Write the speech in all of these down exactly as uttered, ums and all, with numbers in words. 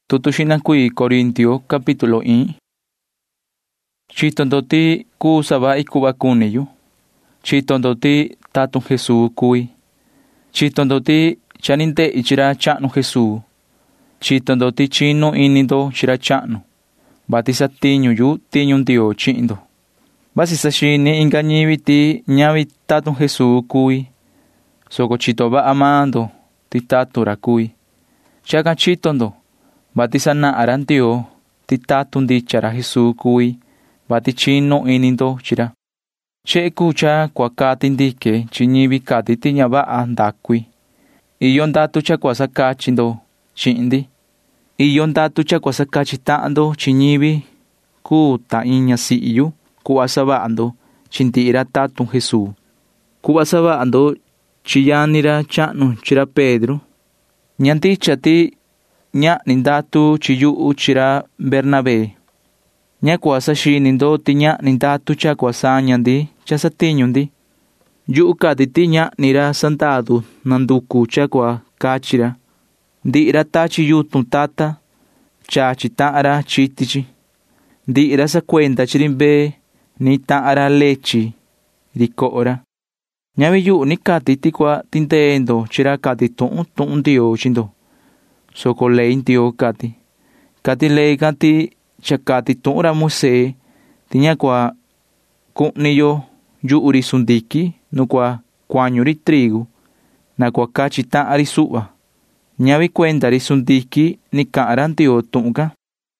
Tutu xinakui Corintio capítulo i. Chitondoti ku sava ikuba kuniyu. Chitondoti tatun Jesús kui. Chitondoti chaninte ichira chanu Jesús. Chitondoti chino inindo chira chanu. Batisa tiñu yu tiñu ndio chindo. Basisa shini ingañivi ti ñavi tatun Jesús kui. Soko chitoba amando ti tatura kui. Chaka chitondo. Batisa na arantio ti tatun dichara Jesús kui. Bati chino inindo chira. Che kucha kwa kati ndike chinivi kati ti ñava andakui. Iyo ndatu cha kwa sakachindo chindi. Iyo ndatu cha kwa sakachitando chinivi ku ta iña siyu ku asabando chintira tatun Jesús. Ku asabando chiyanira chanu chira Pedro. Nyanti chati nya nindatu chiyu chira Bernabé. Nya kwasa shinindo ti nya nindatu cha kwasa nyandi cha satinyundi. Yu kati ti nya nira santadu nanduku cha kwa kachira. Di ira tachi yutun tata cha chitara chitichi. Di ira sa kwenda chirimbe ni taara lechi rikora. Nyavi yu ni kati ti kwa tintendo chira kati tun tun dio chindo. Soko lei ndio kati. Kati lei kati chakati tura Mose tiña kwa kuniyo yu uri sundiki no kwa kwanyuri trigo na kwa kachita ari suba. Nyavi kwenda ri sundiki ni kaara ndio tunga.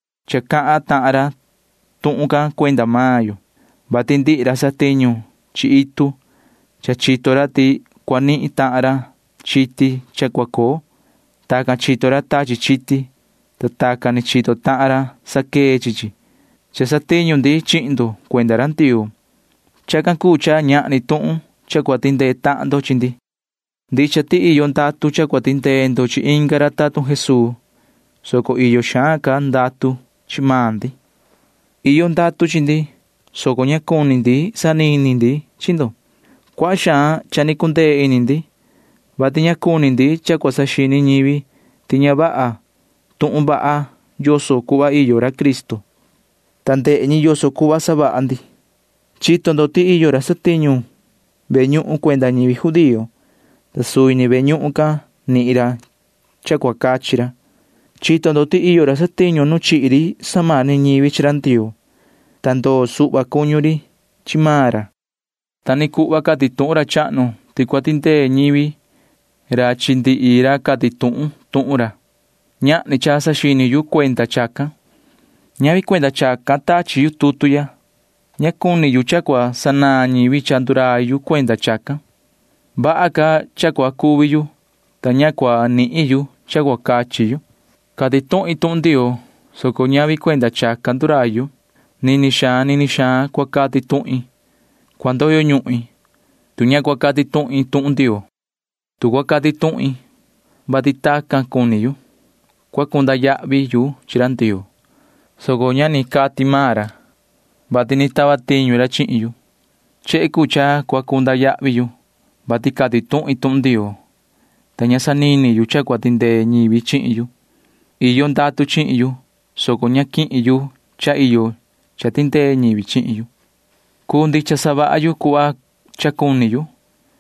Chaka taara tunga kwenda mayo. Batindi rasa teño chiitu chachitora ti kwani itaara chiti chakwako. Taka chitora tachi chiti. Tataka ni chito taara sake chichi. Chasateño ndi chindo kwenda rantio. Chakan kucha nya ni tuun chakwatinde tando chindi. Ndi chati iyo ndatu chakwatinde ndo chi ingara tatun Jesús. Soko iyo shaka ndatu chimandi. Iyo ndatu chindi. Soko nya kunindi sanini ndi chindo. Kwa sha chani kunde inindi. Bati nya kunindi chakwasashini nyivi tiña baa. Tuun baa yoso kuwa iyo ra Cristo. Tante ñi yoso kuwa saba andi. Chito ndo ti iyo ra satiñu. Beñu kwenda ñivi judío. Tasui ni beñu ka ni ira chakwa kachira. Chito ndo ti iyo ra satiñu no chiri samani ñivi chirantio. Tanto suba kuñuri chimara. Tani kuwa kati tuun ra chano. Ti kwa tinte ñivi ra chindi ira kati tuun tuun ra. Nya ni chasa shini yu kwenda chaka. Nyavi kwenda chaka tachi yu tutuya. Nya kuni yu chakwa sana nyivi chandura yu kwenda chaka. Baa ka chakwa kuwi yu. Ta nya kwa ni yu chakwa kachi yu. Kati tun itun dio. Soko nyavi kwenda chaka ndura yu. Nini sha nini sha kwa kati tun. Kwando yo nyui. Tu nya kwa kati tun itun dio. Tu kwa kati tun. Bati taka kuni yu. Kwa kunda yavi yu chirantio. Soko nya ni kati mara. Bati ni tava tiñu ra chiin yu. Che kucha kwa kunda yavi yu. Bati kati tun itun dio. Taña sanini yu chakwa tinde ñivi chiin yu. Iyo ndatu chiin yu. Soko nya kiin yu cha iyo cha tinde ñivi chiin yu. Kundi cha saba yu kuwa chakuni yu.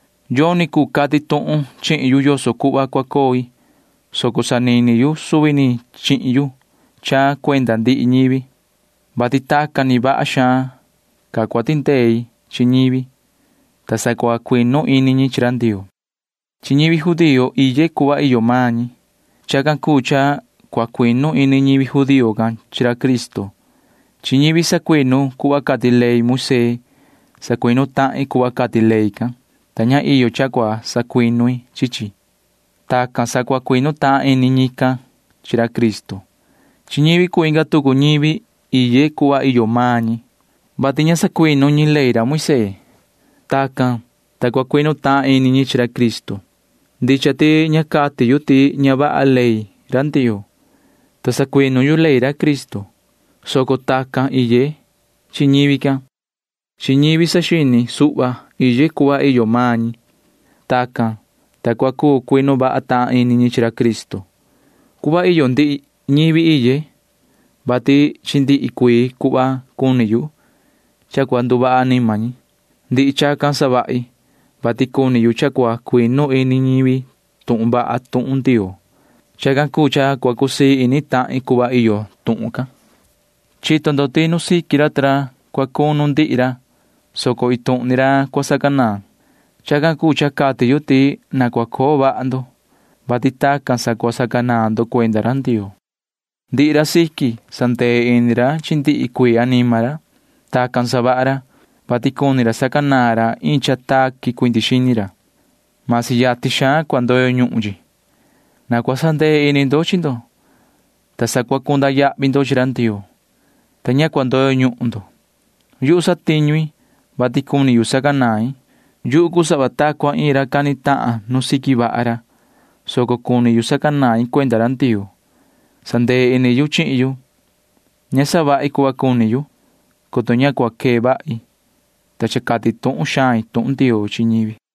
Yo ni ku kati tun chiin yu yoso kuwa kwa koi. Soko sanini yu subini chiin yu cha kwenda ndi ñivi. Bati taka ni baa sha ka kwa tintei chi ñivi. Ta sa kwa kwino ini ñi chirantio. Chi ñivi judío iye kuwa iyo mañi. Chakan kucha kwa kwino ini ñivi judío kan chira Cristo. Chi ñivi sa kwino kuwa kati lei Muse. Sa kwino ta'i kuwa kati lei kan. Taña iyo chakwa sa kwinoi chichi. Taka sa kwa kwino ta ini ñika chira Cristo. Chiñivi kuinga tuku ñivi iye kuwa iyo mañi. Batiña sa kwino ñi leira Moise. Taka ta kwa kwino ta ini ñi chira Cristo. Dicha ti ña kati yu ti ña baa lei rantio. Ta sa kwino yu leira Cristo. Soko taka iye chiñivi ka. Chiñivi sa shini suba iye kuwa iyo mañi. Taka ta kwa ku kwino ba ata ini ñi chira Cristo. Kuba iyo ndi ñivi iye vati chindi ikui kuva kuniyu chakua nduva'a anima ñi. Ndi'i chakan sava'i vati kuniyu chakua kuinu ini ñivi tu'un va'a tu'un Ndioo. Chakan kuu cha kua kusii ini ta'in kuva iyo tu'un kan. Chito ndo ti nu siki ra tra kua kunu ndi'i ra soko itu'ni ra kua sakanaa. Chakan kuu cha kati yu ti na kua koo va'a ndo vati takan sa kua sakanaa ndo kuenda ra Ndioo. Ndi'i ra siki sandee ini ra chi ndi'i kuii anima ra takan sava'a ra vati kuni ra sakanaa ra in cha taki kuindi xini ra. Masi yati xaan kua ndoyo ñu'un yi. Na kua sandee ini ndo chi ndo ta sa kua kunda ya'vi ndo chi ra Ndioo ta ña kua ndoyo ñu'un ndo. Yu'u satiñui vati kuni yu sakanai. Yu'u kusava takua in ra kani ta'an nu siki va'a ra soko kuni yu sakanai kuenda ra Ndioo. Sandee ini yu chi'in yu ña sava'i kuva kuni yu koto ña kua kee va'i ta cha kati tu'un xain tu'un Ndioo chi ñivi.